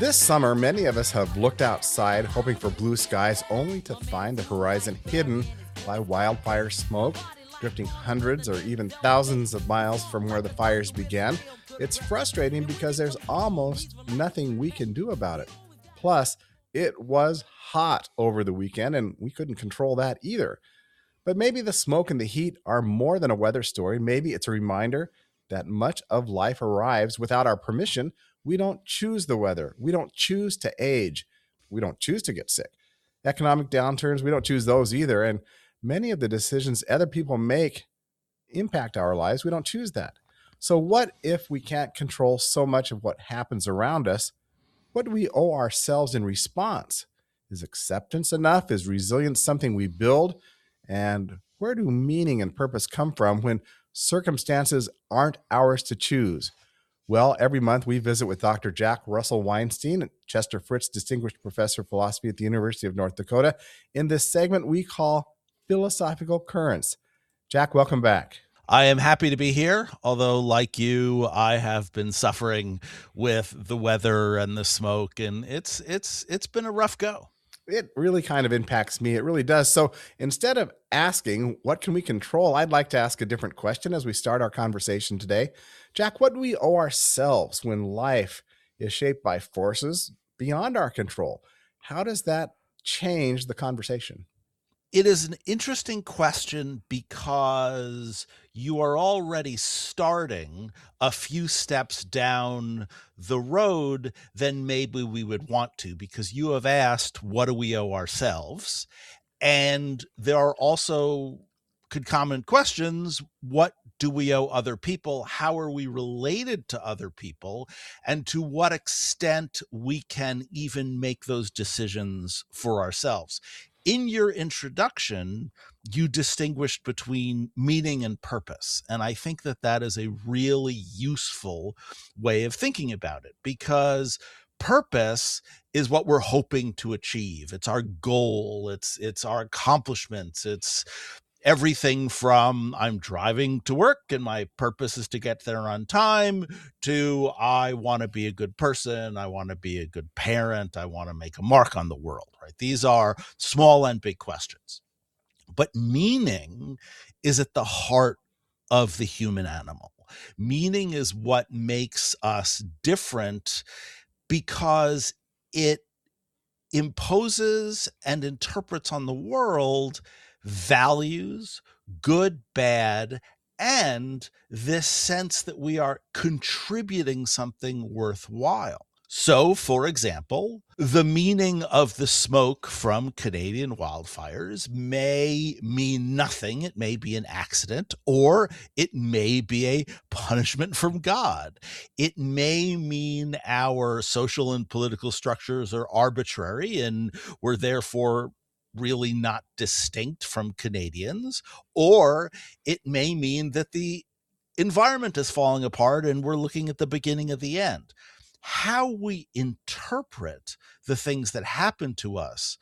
This summer, many of us have looked outside hoping for blue skies only to find the horizon hidden by wildfire smoke, drifting hundreds or even thousands of miles from where the fires began. It's frustrating because there's almost nothing we can do about it. Plus, it was hot over the weekend and we couldn't control that either. But maybe the smoke and the heat are more than a weather story. Maybe it's a reminder that much of life arrives without our permission. We don't choose the weather. We don't choose to age. We don't choose to get sick. Economic downturns, we don't choose those either. And many of the decisions other people make impact our lives. We don't choose that. So, what if we can't control so much of what happens around us? What do we owe ourselves in response? Is acceptance enough? Is resilience something we build? And where do meaning and purpose come from when circumstances aren't ours to choose? Well, every month we visit with Dr. Jack Russell Weinstein, Chester Fritz Distinguished Professor of Philosophy at the University of North Dakota, in this segment we call Philosophical Currents. Jack, welcome back. I am happy to be here, although like you, I have been suffering with the weather and the smoke, and it's been a rough go. It really kind of impacts me. It really does. So instead of asking, what can we control? I'd like to ask a different question as we start our conversation today. Jack, what do we owe ourselves when life is shaped by forces beyond our control? How does that change the conversation? It is an interesting question because you are already starting a few steps down the road than maybe we would want to, because you have asked, what do we owe ourselves? And there are also concomitant questions. What do we owe other people? How are we related to other people? And to what extent we can even make those decisions for ourselves? In your introduction, you distinguished between meaning and purpose. And I think that that is a really useful way of thinking about it, because purpose is what we're hoping to achieve. It's our goal. It's our accomplishments. It's everything from I'm driving to work and my purpose is to get there on time, to I want to be a good person, I want to be a good parent, I want to make a mark on the world, right? These are small and big questions. But meaning is at the heart of the human animal. Meaning is what makes us different, because it imposes and interprets on the world values, good, bad, and this sense that we are contributing something worthwhile. So, for example, the meaning of the smoke from Canadian wildfires may mean nothing. It may be an accident, or it may be a punishment from God. It may mean our social and political structures are arbitrary and we're therefore really not distinct from Canadians, or it may mean that the environment is falling apart and we're looking at the beginning of the end. How we interpret the things that happen to us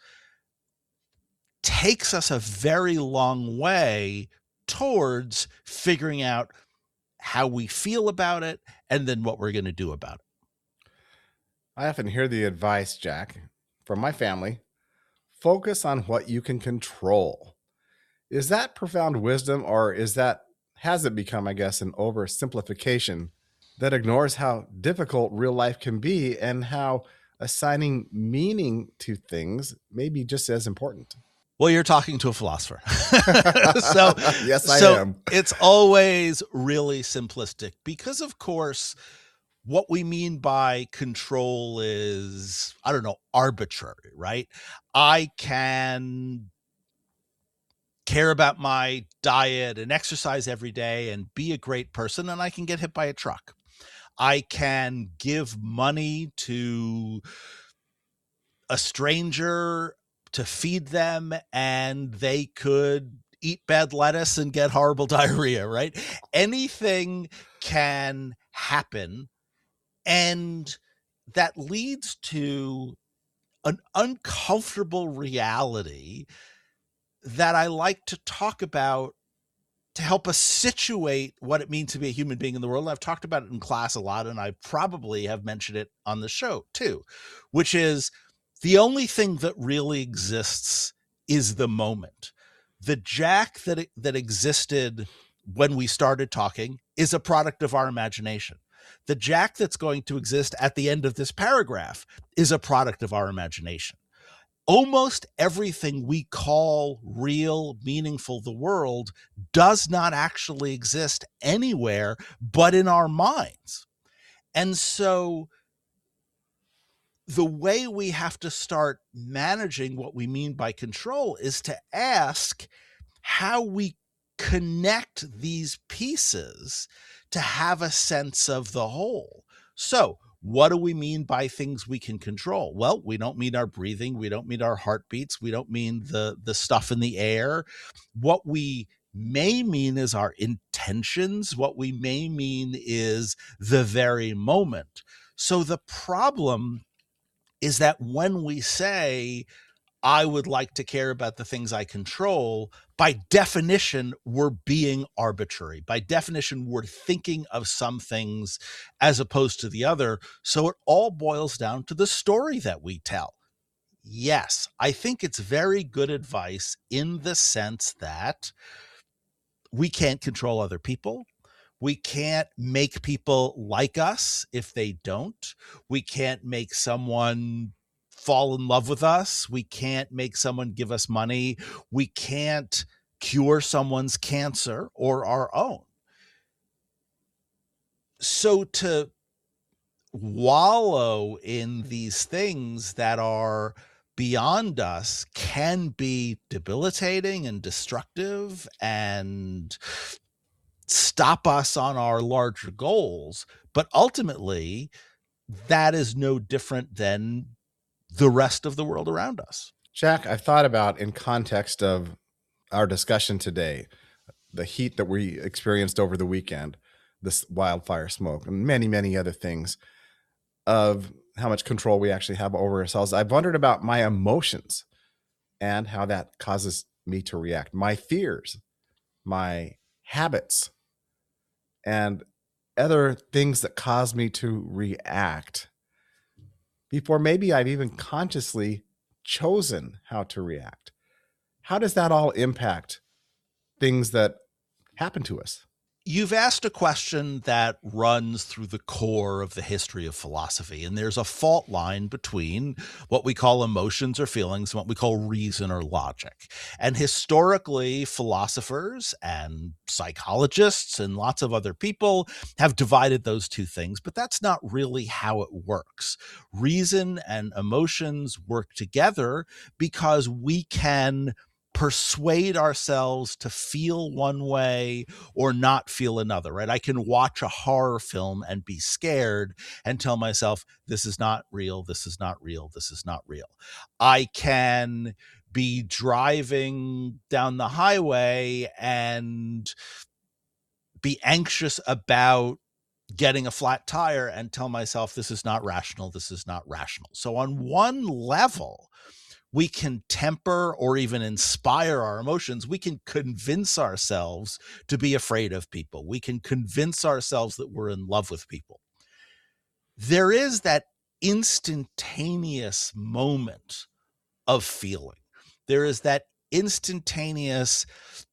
takes us a very long way towards figuring out how we feel about it and then what we're going to do about it. I often hear the advice, Jack, from my family: focus on what you can control. Is that profound wisdom, or has it become, I guess, an oversimplification that ignores how difficult real life can be and how assigning meaning to things may be just as important? Well, you're talking to a philosopher. Yes, I am. It's always really simplistic because, of course, what we mean by control is, I don't know, arbitrary, right? I can care about my diet and exercise every day and be a great person, and I can get hit by a truck. I can give money to a stranger to feed them, and they could eat bad lettuce and get horrible diarrhea, right? Anything can happen. And that leads to an uncomfortable reality that I like to talk about to help us situate what it means to be a human being in the world. And I've talked about it in class a lot, and I probably have mentioned it on the show too, which is the only thing that really exists is the moment. The Jack that existed when we started talking is a product of our imagination. The Jack that's going to exist at the end of this paragraph is a product of our imagination. Almost everything we call real, meaningful, the world does not actually exist anywhere but in our minds. And so the way we have to start managing what we mean by control is to ask how we connect these pieces to have a sense of the whole. So, what do we mean by things we can control? Well, we don't mean our breathing. We don't mean our heartbeats. We don't mean the stuff in the air. What we may mean is our intentions. What we may mean is the very moment. So the problem is that when we say, I would like to care about the things I control, by definition, we're being arbitrary. By definition, we're thinking of some things as opposed to the other. So it all boils down to the story that we tell. Yes, I think it's very good advice in the sense that we can't control other people. We can't make people like us if they don't. We can't make someone fall in love with us. We can't make someone give us money. We can't cure someone's cancer or our own. So to wallow in these things that are beyond us can be debilitating and destructive and stop us on our larger goals. But ultimately, that is no different than the rest of the world around us. Jack, I've thought about, in context of our discussion today, the heat that we experienced over the weekend, this wildfire smoke, and many, many other things, of how much control we actually have over ourselves. I've wondered about my emotions and how that causes me to react, my fears, my habits, and other things that cause me to react before maybe I've even consciously chosen how to react. How does that all impact things that happen to us? You've asked a question that runs through the core of the history of philosophy, and there's a fault line between what we call emotions or feelings and what we call reason or logic. And historically, philosophers and psychologists and lots of other people have divided those two things, but that's not really how it works. Reason and emotions work together because we can persuade ourselves to feel one way or not feel another, right? I can watch a horror film and be scared and tell myself, this is not real, this is not real, this is not real. I can be driving down the highway and be anxious about getting a flat tire and tell myself, this is not rational, this is not rational. So on one level, we can temper or even inspire our emotions. We can convince ourselves to be afraid of people. We can convince ourselves that we're in love with people. There is that instantaneous moment of feeling. There is that instantaneous,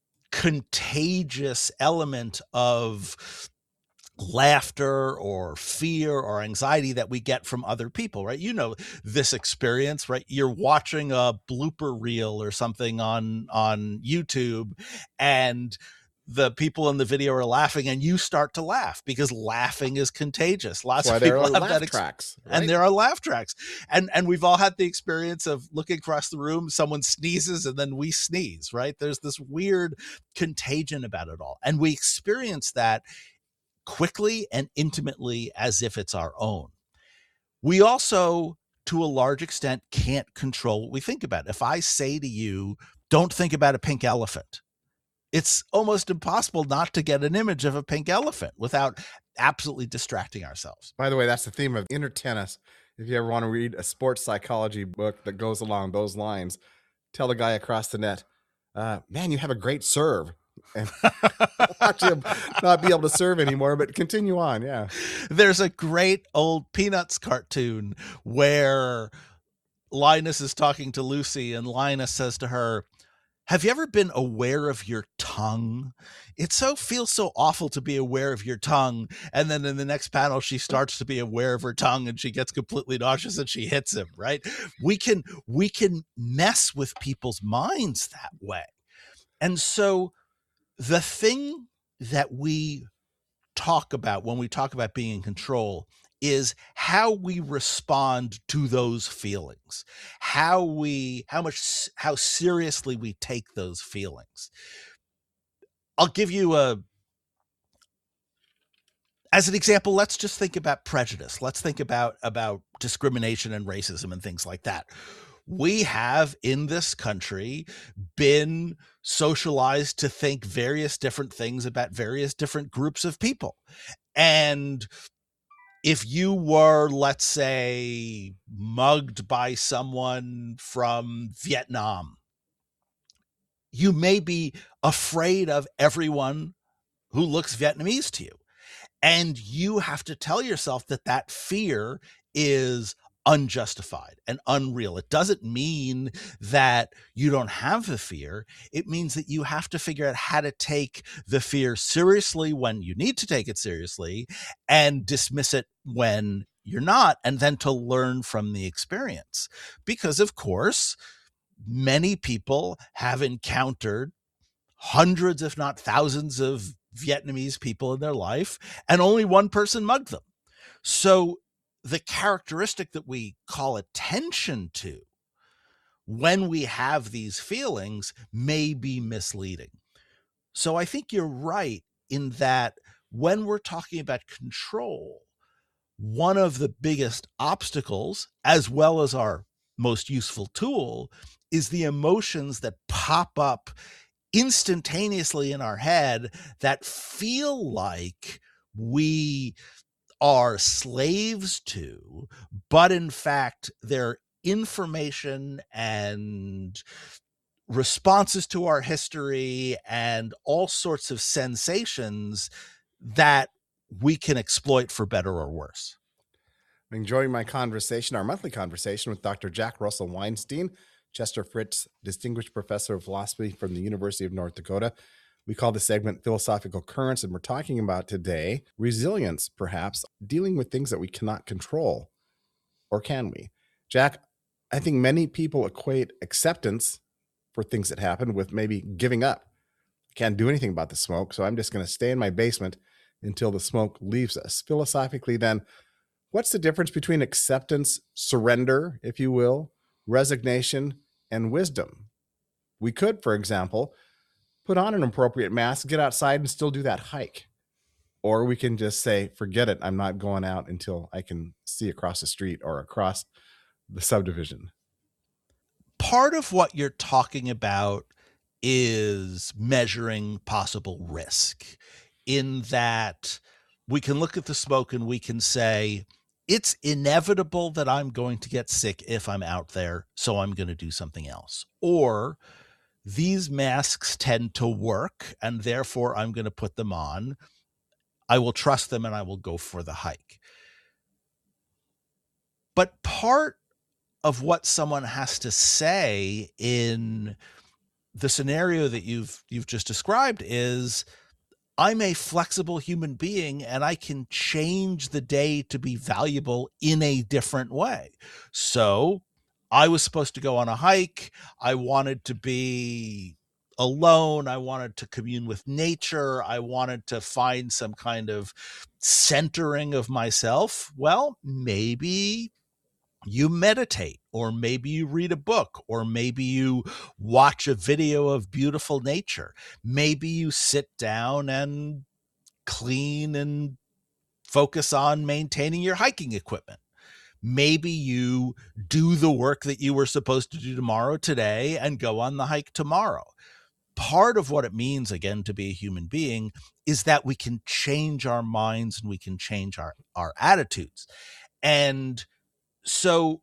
contagious element of laughter or fear or anxiety that we get from other people, right? You know this experience, right? You're watching a blooper reel or something on YouTube, and the people in the video are laughing and you start to laugh because laughing is contagious. Lots of people have that tracks, right? And there are laugh tracks. And we've all had the experience of looking across the room, someone sneezes and then we sneeze, right? There's this weird contagion about it all. And we experience that quickly and intimately as if it's our own. We also, to a large extent, can't control what we think about. If I say to you, don't think about a pink elephant, it's almost impossible not to get an image of a pink elephant without absolutely distracting ourselves. By the way, that's the theme of Inner Tennis. If you ever want to read a sports psychology book that goes along those lines, tell the guy across the net, man, you have a great serve. and watch him not be able to serve anymore, but continue on. Yeah. There's a great old Peanuts cartoon where Linus is talking to Lucy, and Linus says to her, "Have you ever been aware of your tongue? It feels so awful to be aware of your tongue." And then in the next panel, she starts to be aware of her tongue and she gets completely nauseous and she hits him, right? We can mess with people's minds that way. And so the thing that we talk about when we talk about being in control is how we respond to those feelings, how seriously we take those feelings. I'll give you as an example, let's just think about prejudice. Let's think about discrimination and racism and things like that. We have in this country been socialized to think various different things about various different groups of people. And if you were, let's say, mugged by someone from Vietnam, you may be afraid of everyone who looks Vietnamese to you. And you have to tell yourself that that fear is unjustified and unreal. It doesn't mean that you don't have the fear. It means that you have to figure out how to take the fear seriously when you need to take it seriously and dismiss it when you're not, and then to learn from the experience. Because, of course, many people have encountered hundreds, if not thousands, of Vietnamese people in their life, and only one person mugged them. So the characteristic that we call attention to when we have these feelings may be misleading. So I think you're right in that when we're talking about control, one of the biggest obstacles, as well as our most useful tool, is the emotions that pop up instantaneously in our head that feel like we are slaves to, but in fact, they're information and responses to our history and all sorts of sensations that we can exploit for better or worse. I'm enjoying my conversation, our monthly conversation with Dr. Jack Russell Weinstein, Chester Fritz Distinguished Professor of Philosophy from the University of North Dakota. We call this segment Philosophical Currents, and we're talking about today resilience, perhaps, dealing with things that we cannot control. Or can we? Jack, I think many people equate acceptance for things that happen with maybe giving up. I can't do anything about the smoke, so I'm just going to stay in my basement until the smoke leaves us. Philosophically, then, what's the difference between acceptance, surrender, if you will, resignation, and wisdom? We could, for example, put on an appropriate mask, get outside, and still do that hike. Or we can just say, forget it, I'm not going out until I can see across the street or across the subdivision. Part of what you're talking about is measuring possible risk, in that we can look at the smoke and we can say, it's inevitable that I'm going to get sick if I'm out there, so I'm going to do something else. Or these masks tend to work, and therefore I'm going to put them on. I will trust them and I will go for the hike. But part of what someone has to say in the scenario that you've just described is, I'm a flexible human being and I can change the day to be valuable in a different way. So I was supposed to go on a hike. I wanted to be alone. I wanted to commune with nature. I wanted to find some kind of centering of myself. Well, maybe you meditate, or maybe you read a book, or maybe you watch a video of beautiful nature. Maybe you sit down and clean and focus on maintaining your hiking equipment. Maybe you do the work that you were supposed to do tomorrow today and go on the hike tomorrow. Part of what it means, again, to be a human being is that we can change our minds and we can change our attitudes. And so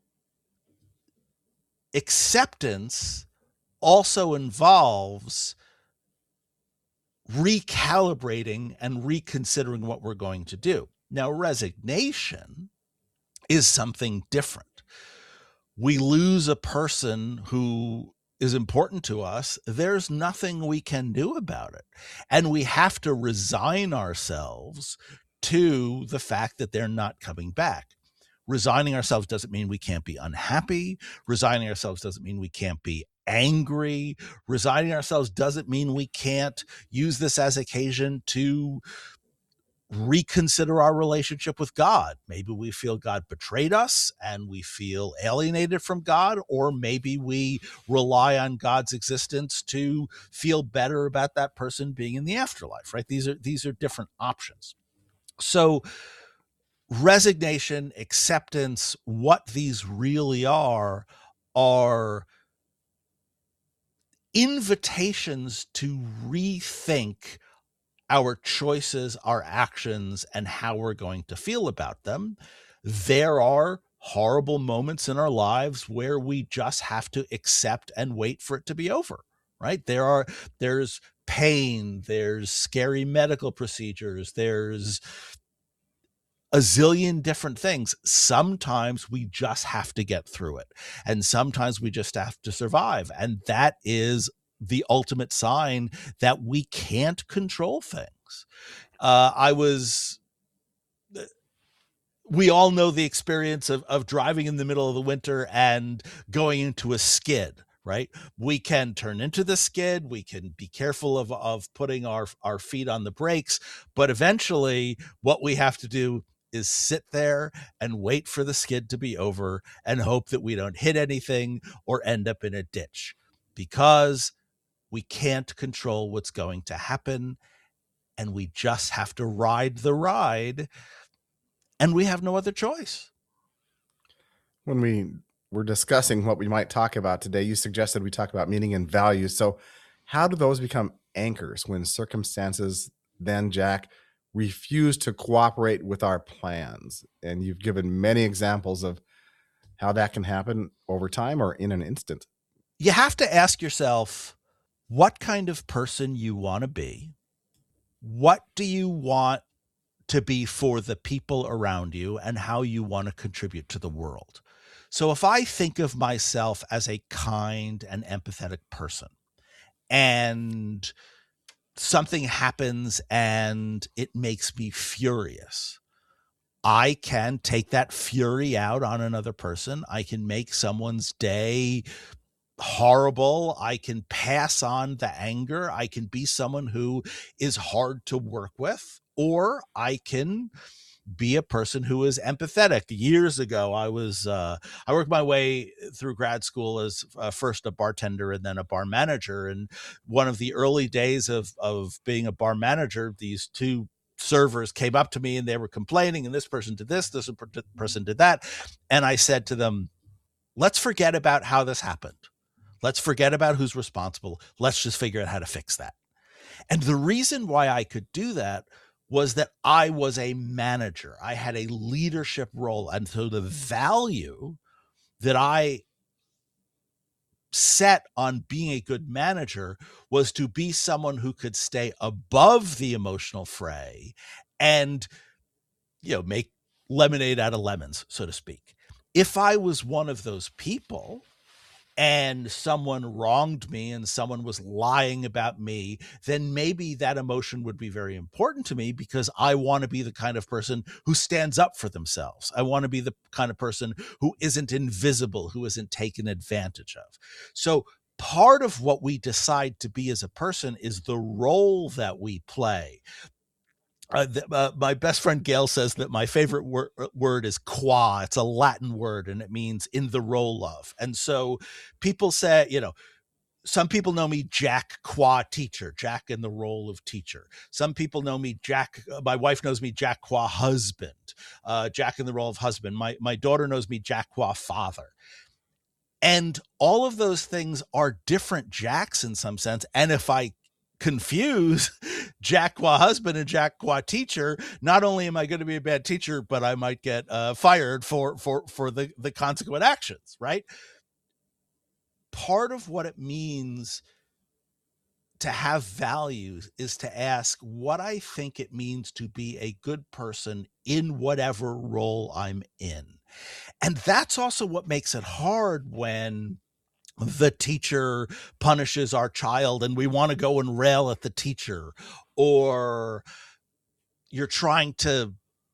acceptance also involves recalibrating and reconsidering what we're going to do. Now, resignation is something different. We lose a person who is important to us. There's nothing we can do about it. And we have to resign ourselves to the fact that they're not coming back. Resigning ourselves doesn't mean we can't be unhappy. Resigning ourselves doesn't mean we can't be angry. Resigning ourselves doesn't mean we can't use this as occasion to reconsider our relationship with God. Maybe we feel God betrayed us and we feel alienated from God, or maybe we rely on God's existence to feel better about that person being in the afterlife, right? These are different options. So resignation, acceptance, what these really are invitations to rethink our choices, our actions, and how we're going to feel about them. There are horrible moments in our lives where we just have to accept and wait for it to be over, right? There's pain, there's scary medical procedures, there's a zillion different things. Sometimes we just have to get through it, and sometimes we just have to survive. And that is the ultimate sign that we can't control things. We all know the experience of driving in the middle of the winter and going into a skid, right? We can turn into the skid. We can be careful of putting our feet on the brakes, but eventually what we have to do is sit there and wait for the skid to be over and hope that we don't hit anything or end up in a ditch, because we can't control what's going to happen. And we just have to ride the ride, and we have no other choice. When we were discussing what we might talk about today, you suggested we talk about meaning and values. So how do those become anchors when circumstances then, Jack, refuse to cooperate with our plans? And you've given many examples of how that can happen over time or in an instant. You have to ask yourself what kind of person you want to be. What do you want to be for the people around you, and how you want to contribute to the world? So if I think of myself as a kind and empathetic person, and something happens and it makes me furious, I can take that fury out on another person. I can make someone's day horrible. I can pass on the anger. I can be someone who is hard to work with, or I can be a person who is empathetic. Years ago, I worked my way through grad school as first a bartender and then a bar manager. And one of the early days of being a bar manager, these two servers came up to me and they were complaining, and this person did this person did that. And I said to them, let's forget about how this happened. Let's forget about who's responsible. Let's just figure out how to fix that. And the reason why I could do that was that I was a manager. I had a leadership role. And so the value that I set on being a good manager was to be someone who could stay above the emotional fray and, make lemonade out of lemons, so to speak. If I was one of those people and someone wronged me and someone was lying about me, then maybe that emotion would be very important to me, because I want to be the kind of person who stands up for themselves. I want to be the kind of person who isn't invisible, who isn't taken advantage of. So part of what we decide to be as a person is the role that we play. My best friend Gail says that my favorite word is qua. It's a Latin word, and it means in the role of. And so people say, some people know me Jack qua teacher, Jack in the role of teacher. Some people know me Jack. My wife knows me Jack qua husband, Jack in the role of husband. My daughter knows me Jack qua father. And all of those things are different Jacks in some sense. And if I confuse Jack qua husband and Jack qua teacher, not only am I going to be a bad teacher, but I might get fired for the consequent actions, right? Part of what it means to have values is to ask what I think it means to be a good person in whatever role I'm in. And that's also what makes it hard when the teacher punishes our child and we want to go and rail at the teacher, or you're trying to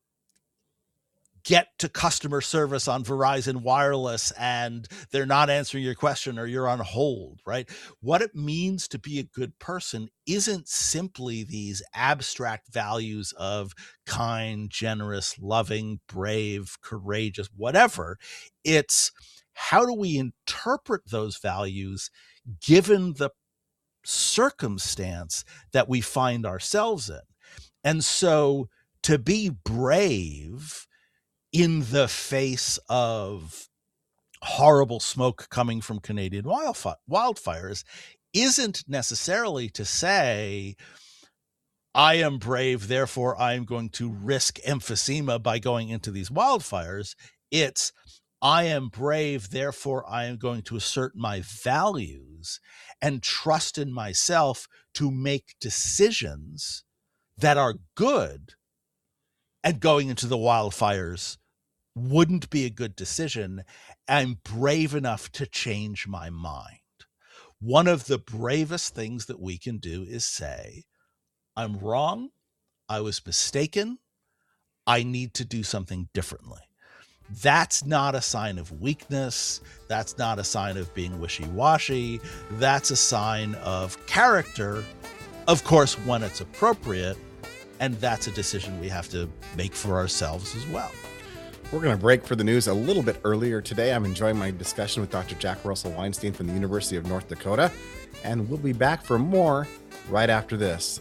get to customer service on Verizon Wireless and they're not answering your question or you're on hold, right? What it means to be a good person isn't simply these abstract values of kind, generous, loving, brave, courageous, whatever. It's how do we interpret those values given the circumstance that we find ourselves in? And so to be brave in the face of horrible smoke coming from Canadian wildfires isn't necessarily to say, I am brave, therefore I am going to risk emphysema by going into these wildfires. It's, I am brave, therefore I am going to assert my values and trust in myself to make decisions that are good, and going into the wildfires wouldn't be a good decision. I'm brave enough to change my mind. One of the bravest things that we can do is say, I'm wrong. I was mistaken. I need to do something differently. That's not a sign of weakness. That's not a sign of being wishy-washy. That's a sign of character, of course, when it's appropriate. And that's a decision we have to make for ourselves as well. We're going to break for the news a little bit earlier today. I'm enjoying my discussion with Dr. Jack Russell Weinstein from the University of North Dakota, and we'll be back for more right after this.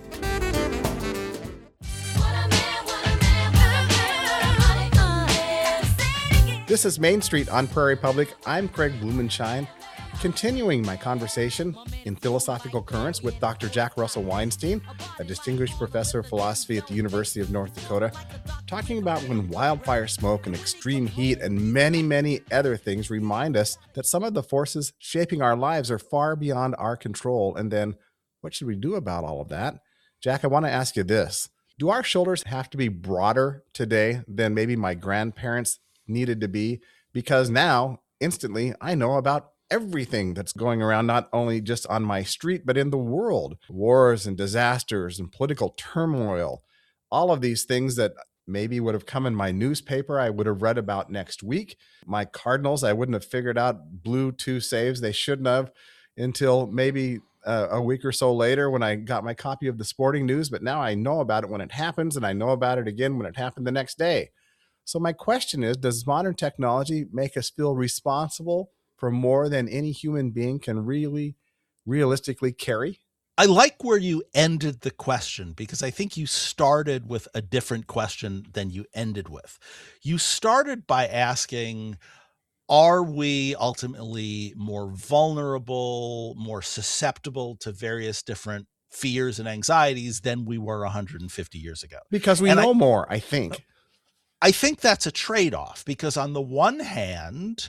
This is Main Street on Prairie Public. I'm Craig Blumenshine, continuing my conversation in philosophical currents with Dr. Jack Russell Weinstein, a distinguished professor of philosophy at the University of North Dakota, talking about when wildfire smoke and extreme heat and many, many other things remind us that some of the forces shaping our lives are far beyond our control. And then what should we do about all of that? Jack, I want to ask you this. Do our shoulders have to be broader today than maybe my grandparents needed to be? Because now, instantly, I know about everything that's going around, not only just on my street, but in the world. Wars and disasters and political turmoil. All of these things that maybe would have come in my newspaper, I would have read about next week. My Cardinals, I wouldn't have figured out blew 2 saves they shouldn't have until maybe a week or so later when I got my copy of the Sporting News. But now I know about it when it happens, and I know about it again when it happened the next day. So my question is, does modern technology make us feel responsible for more than any human being can really realistically carry? I like where you ended the question, because I think you started with a different question than you ended with. You started by asking, are we ultimately more vulnerable, more susceptible to various different fears and anxieties than we were 150 years ago? Because we know more, I think. I think that's a trade-off, because on the one hand,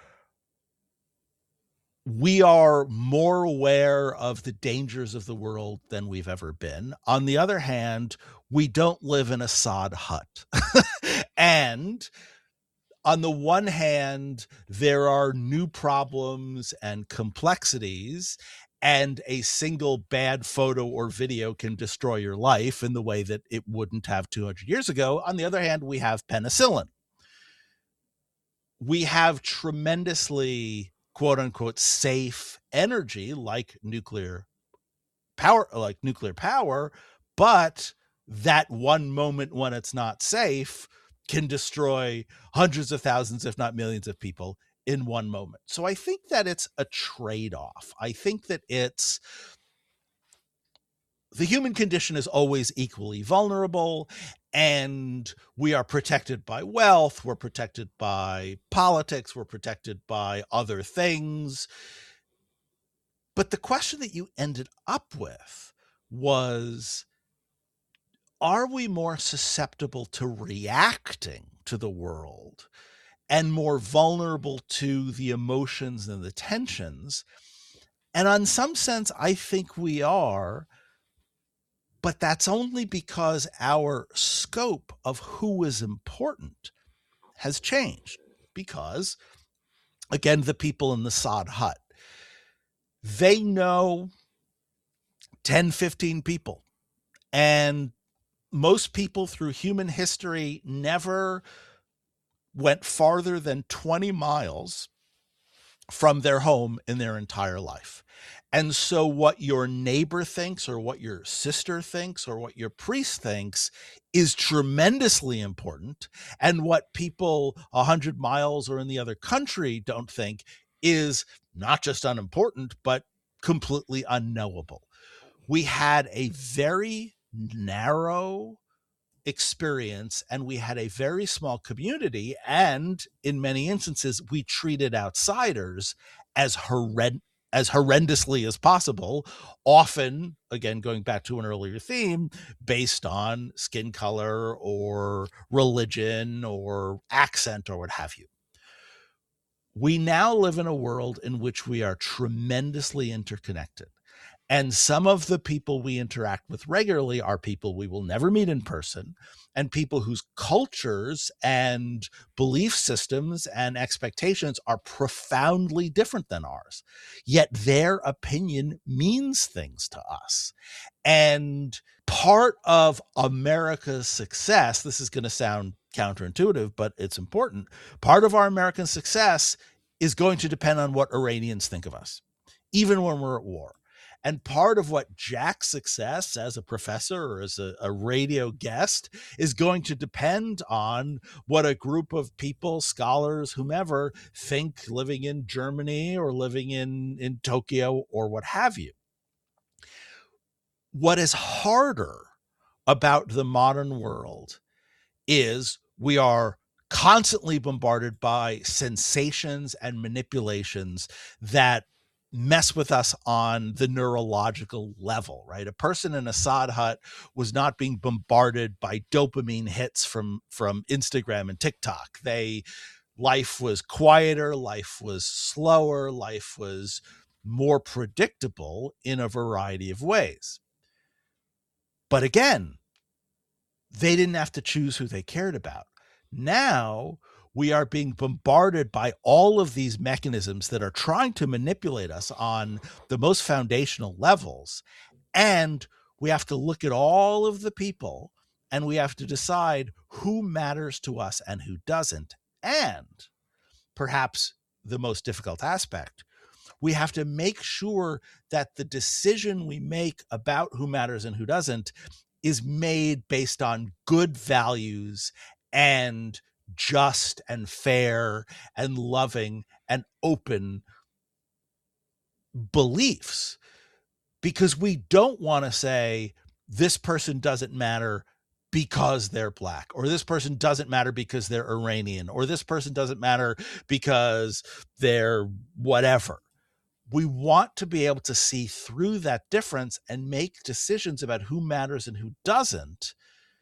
we are more aware of the dangers of the world than we've ever been. On the other hand, we don't live in a sod hut. And on the one hand, there are new problems and complexities, and a single bad photo or video can destroy your life in the way that it wouldn't have 200 years ago. On the other hand, we have penicillin. We have tremendously, quote unquote, safe energy like nuclear power, but that one moment when it's not safe can destroy hundreds of thousands, if not millions of people in one moment. So I think that it's a trade-off. I think that the human condition is always equally vulnerable, and we are protected by wealth, we're protected by politics, we're protected by other things. But the question that you ended up with was, are we more susceptible to reacting to the world and more vulnerable to the emotions and the tensions And on some sense, I think we are, but that's only because our scope of who is important has changed. Because, again, the people in the sod hut, they know 10, 15 people. And most people through human history never went farther than 20 miles from their home in their entire life. And so what your neighbor thinks or what your sister thinks or what your priest thinks is tremendously important. And what people 100 miles or in the other country don't think is not just unimportant, but completely unknowable. We had a very narrow experience and we had a very small community, and in many instances we treated outsiders as horrendously as possible, often, again going back to an earlier theme, based on skin color or religion or accent or what have you. We now live in a world in which we are tremendously interconnected. And some of the people we interact with regularly are people we will never meet in person, and people whose cultures and belief systems and expectations are profoundly different than ours. Yet their opinion means things to us. And part of America's success, this is going to sound counterintuitive, but it's important. Part of our American success is going to depend on what Iranians think of us, even when we're at war. And part of what Jack's success as a professor or as a radio guest is going to depend on what a group of people, scholars, whomever, think living in Germany or living in Tokyo or what have you. What is harder about the modern world is we are constantly bombarded by sensations and manipulations that mess with us on the neurological level, right? A person in a sod hut was not being bombarded by dopamine hits from Instagram and TikTok. Life was quieter, life was slower, life was more predictable in a variety of ways. But again, they didn't have to choose who they cared about. Now we are being bombarded by all of these mechanisms that are trying to manipulate us on the most foundational levels. And we have to look at all of the people and we have to decide who matters to us and who doesn't. And perhaps the most difficult aspect, we have to make sure that the decision we make about who matters and who doesn't is made based on good values and just and fair and loving and open beliefs. Because we don't want to say this person doesn't matter because they're black, or this person doesn't matter because they're Iranian, or this person doesn't matter because they're whatever. We want to be able to see through that difference and make decisions about who matters and who doesn't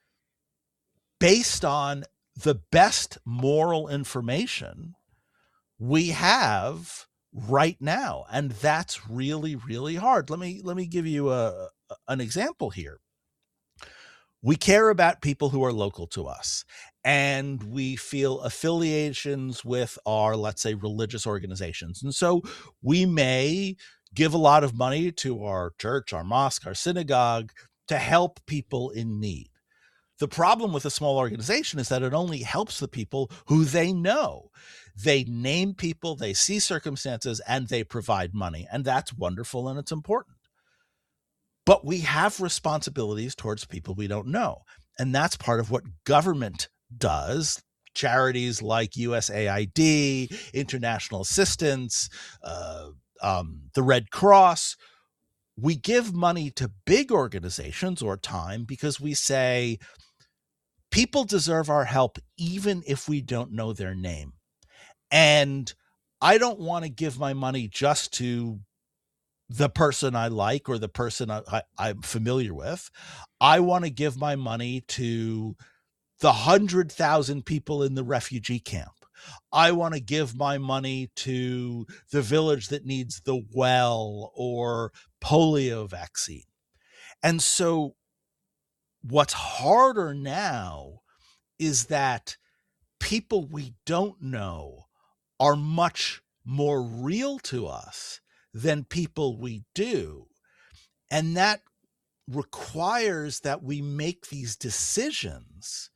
based on the best moral information we have right now. And that's really, really hard. Let me give you an example here. We care about people who are local to us, and we feel affiliations with our, let's say, religious organizations. And so we may give a lot of money to our church, our mosque, our synagogue to help people in need. The problem with a small organization is that it only helps the people who they know. They name people, they see circumstances, and they provide money. And that's wonderful and it's important. But we have responsibilities towards people we don't know. And that's part of what government does. Charities like USAID, international assistance, the Red Cross. We give money to big organizations or time because we say, people deserve our help even if we don't know their name. And I don't want to give my money just to the person I like or the person I'm familiar with. I want to give my money to the 100,000 people in the refugee camp I want to give my money to the village that needs the well or polio vaccine. And so what's harder now is that people we don't know are much more real to us than people we do. And that requires that we make these decisions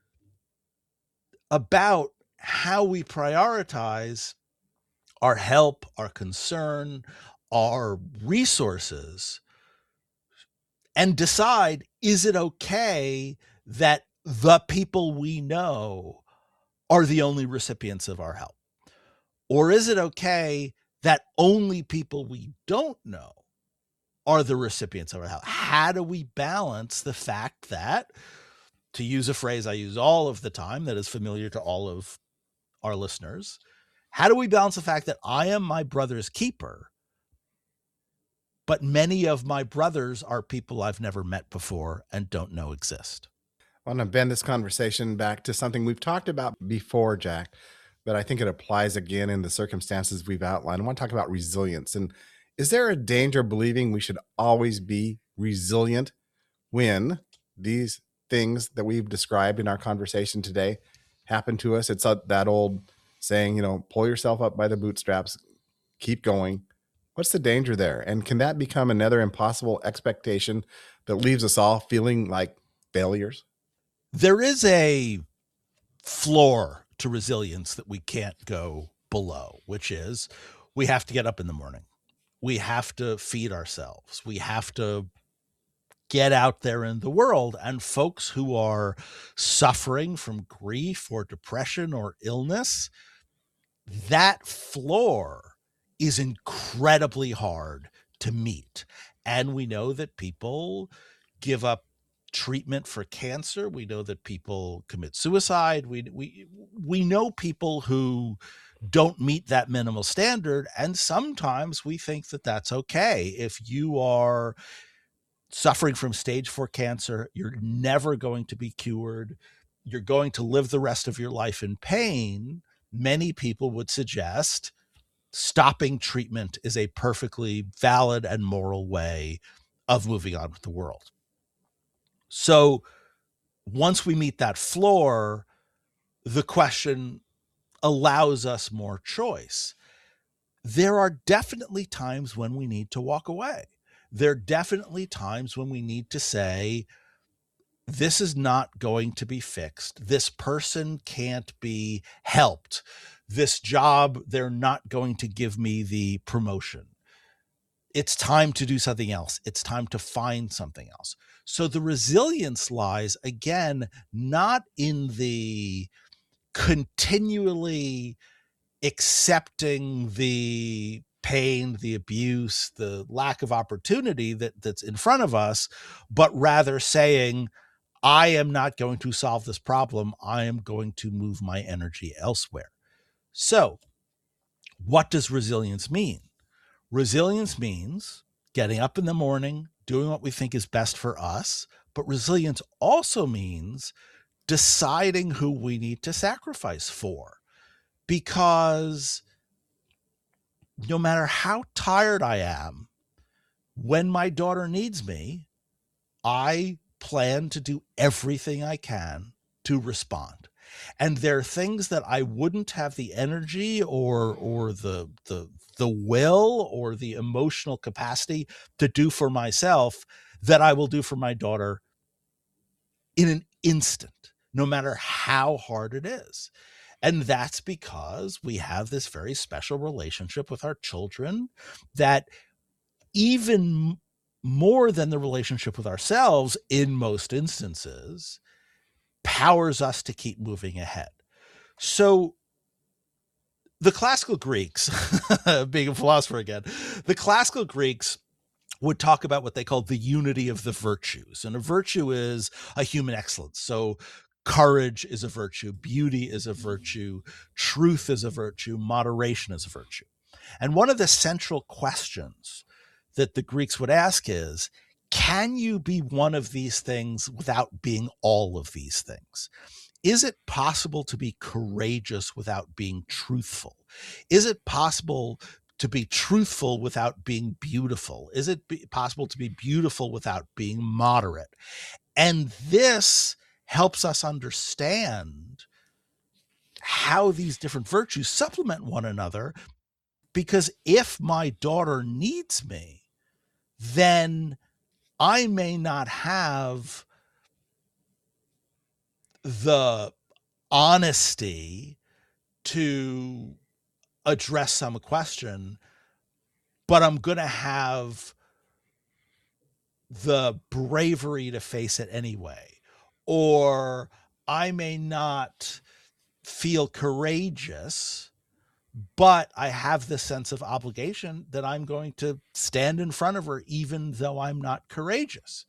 about how we prioritize our help, our concern, our resources, and decide, is it okay that the people we know are the only recipients of our help? Or is it okay that only people we don't know are the recipients of our help? How do we balance the fact that, to use a phrase I use all of the time that is familiar to all of our listeners, how do we balance the fact that I am my brother's keeper, but many of my brothers are people I've never met before and don't know exist? I want to bend this conversation back to something we've talked about before, Jack, but I think it applies again in the circumstances we've outlined. I want to talk about resilience. And is there a danger of believing we should always be resilient when these things that we've described in our conversation today happen to us? It's that old saying, pull yourself up by the bootstraps, keep going. What's the danger there? And can that become another impossible expectation that leaves us all feeling like failures? There is a floor to resilience that we can't go below, which is we have to get up in the morning. We have to feed ourselves. We have to get out there in the world. And folks who are suffering from grief or depression or illness, that floor is incredibly hard to meet. And we know that people give up treatment for cancer. We know that people commit suicide. We know people who don't meet that minimal standard. And sometimes we think that that's okay. If you are suffering from stage 4 cancer, you're never going to be cured. You're going to live the rest of your life in pain. Many people would suggest stopping treatment is a perfectly valid and moral way of moving on with the world. So once we meet that floor, the question allows us more choice. There are definitely times when we need to walk away. There are definitely times when we need to say, this is not going to be fixed. This person can't be helped. This job, they're not going to give me the promotion. It's time to do something else. It's time to find something else. So the resilience lies, again, not in the continually accepting the pain, the abuse, the lack of opportunity that's in front of us, but rather saying, I am not going to solve this problem. I am going to move my energy elsewhere. So what does resilience mean? Resilience means getting up in the morning, doing what we think is best for us. But resilience also means deciding who we need to sacrifice for. Because no matter how tired I am, when my daughter needs me, I plan to do everything I can to respond. And there are things that I wouldn't have the energy or the will or the emotional capacity to do for myself that I will do for my daughter in an instant, no matter how hard it is. And that's because we have this very special relationship with our children that even more than the relationship with ourselves, in most instances, powers us to keep moving ahead. So the classical Greeks, being a philosopher again, the classical Greeks would talk about what they called the unity of the virtues. And a virtue is a human excellence. So courage is a virtue, beauty is a virtue, truth is a virtue, moderation is a virtue. And one of the central questions that the Greeks would ask is, can you be one of these things without being all of these things? Is it possible to be courageous without being truthful? Is it possible to be truthful without being beautiful? Is it possible to be beautiful without being moderate? And this helps us understand how these different virtues supplement one another, because if my daughter needs me, then I may not have the honesty to address some question, but I'm going to have the bravery to face it anyway. Or I may not feel courageous, but I have the sense of obligation that I'm going to stand in front of her, even though I'm not courageous.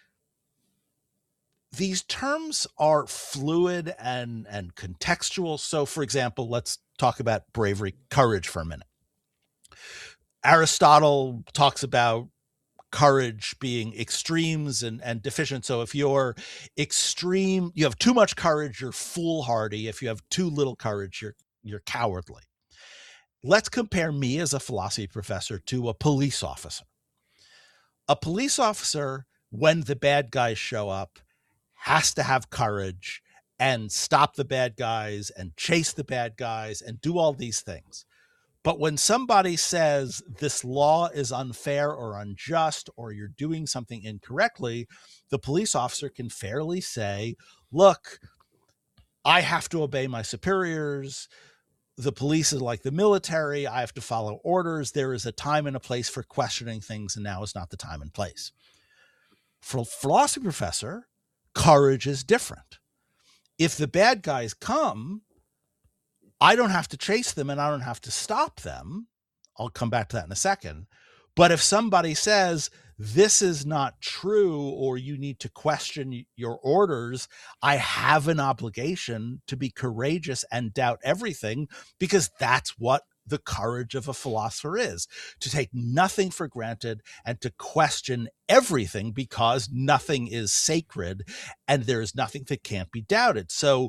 These terms are fluid and contextual. So, for example, let's talk about bravery, courage for a minute. Aristotle talks about courage being extremes and deficient. So if you're extreme, you have too much courage, you're foolhardy. If you have too little courage, you're cowardly. Let's compare me as a philosophy professor to a police officer. A police officer, when the bad guys show up, has to have courage and stop the bad guys and chase the bad guys and do all these things. But when somebody says this law is unfair or unjust, or you're doing something incorrectly, the police officer can fairly say, look, I have to obey my superiors. The police is like the military. I have to follow orders. There is a time and a place for questioning things, and now is not the time and place. For a philosophy professor, courage is different. If the bad guys come, I don't have to chase them and I don't have to stop them. I'll come back to that in a second. But if somebody says, this is not true, or you need to question your orders, I have an obligation to be courageous and doubt everything, because that's what the courage of a philosopher is, to take nothing for granted and to question everything, because nothing is sacred and there is nothing that can't be doubted. So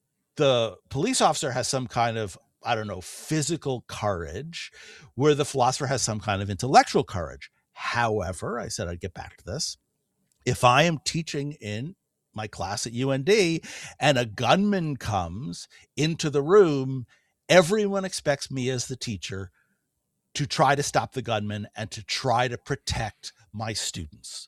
the police officer has some kind of, I don't know, physical courage, where the philosopher has some kind of intellectual courage. However, I said I'd get back to this. If I am teaching in my class at UND and a gunman comes into the room, everyone expects me as the teacher to try to stop the gunman and to try to protect my students.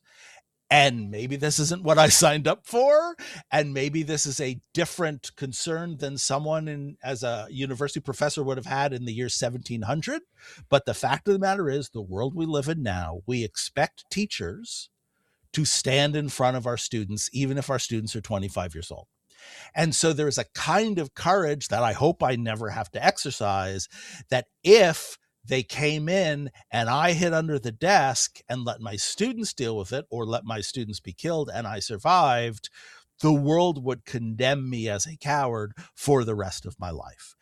And maybe this isn't what I signed up for, and maybe this is a different concern than someone as a university professor would have had in the year 1700. But the fact of the matter is, the world we live in now, we expect teachers to stand in front of our students, even if our students are 25 years old. And so there's a kind of courage that I hope I never have to exercise, that if they came in and I hid under the desk and let my students deal with it, or let my students be killed and I survived, the world would condemn me as a coward for the rest of my life.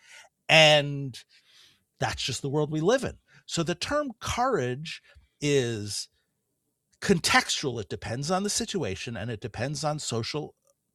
And that's just the world we live in. So the term courage is contextual. It depends on the situation and it depends on social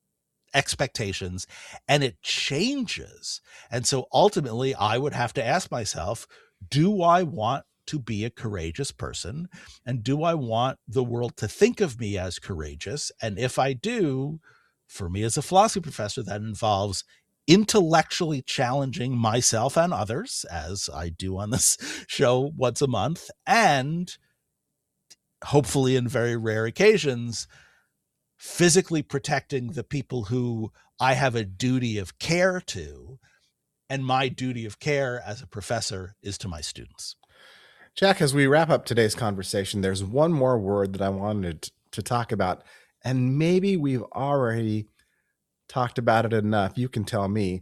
expectations, and it changes. And so ultimately I would have to ask myself, do I want to be a courageous person? And do I want the world to think of me as courageous? And if I do, for me as a philosophy professor, that involves intellectually challenging myself and others, as I do on this show once a month, and hopefully in very rare occasions, physically protecting the people who I have a duty of care to. And my duty of care as a professor is to my students. Jack, as we wrap up today's conversation, there's one more word that I wanted to talk about, and maybe we've already talked about it enough. You can tell me.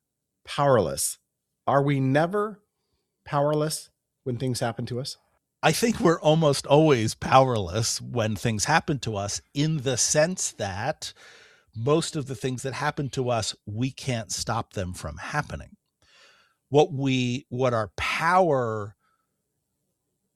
Powerless. Are we never powerless when things happen to us? I think we're almost always powerless when things happen to us, in the sense that most of the things that happen to us, we can't stop them from happening. What our power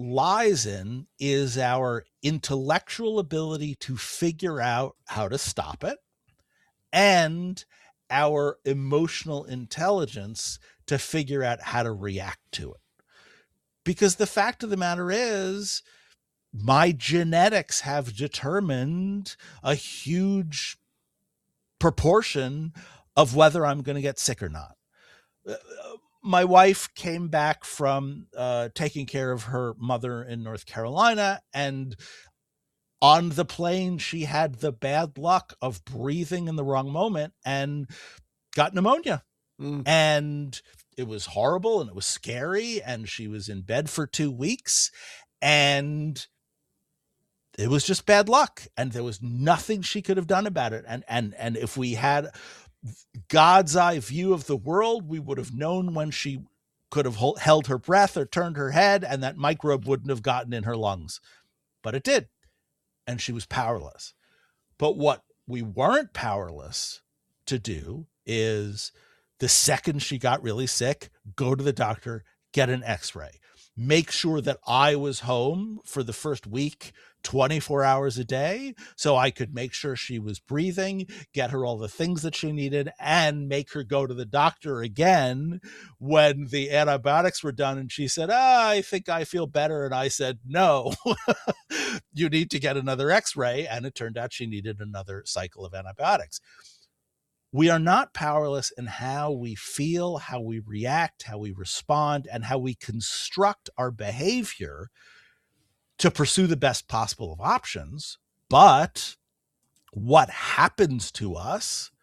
lies in is our intellectual ability to figure out how to stop it, and our emotional intelligence to figure out how to react to it. Because the fact of the matter is, my genetics have determined a huge proportion of whether I'm going to get sick or not. My wife came back from taking care of her mother in North Carolina, and on the plane, she had the bad luck of breathing in the wrong moment and got pneumonia. And it was horrible and it was scary, and she was in bed for 2 weeks, and it was just bad luck, and there was nothing she could have done about it. And if we had God's eye view of the world, we would have known when she could have held her breath or turned her head, and that microbe wouldn't have gotten in her lungs. But it did, and she was powerless. But what we weren't powerless to do is, the second she got really sick, go to the doctor, get an x-ray, make sure that I was home for the first week, 24 hours a day, so I could make sure she was breathing, get her all the things that she needed, and make her go to the doctor again when the antibiotics were done. And she said, I think I feel better. And I said, no, you need to get another x-ray. And it turned out she needed another cycle of antibiotics. We are not powerless in how we feel, how we react, how we respond, and how we construct our behavior to pursue the best possible of options. But what happens to us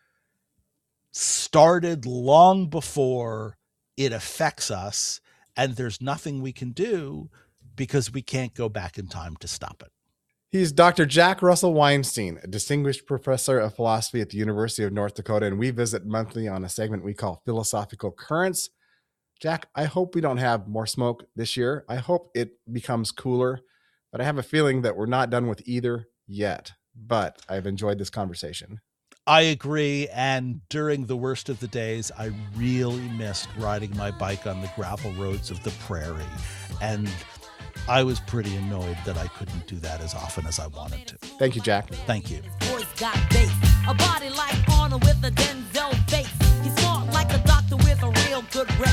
started long before it affects us, and there's nothing we can do because we can't go back in time to stop it. He's Dr. Jack Russell Weinstein, a distinguished professor of philosophy at the University of North Dakota, and we visit monthly on a segment we call Philosophical Currents. Jack, I hope we don't have more smoke this year. I hope it becomes cooler, but I have a feeling that we're not done with either yet. But I've enjoyed this conversation. I agree, and during the worst of the days, I really missed riding my bike on the gravel roads of the prairie, and I was pretty annoyed that I couldn't do that as often as I wanted to. Thank you, Jack. Thank you. Voice got bass, a body like Arnold with a Denzel face. He's smart like a doctor with a real good rep.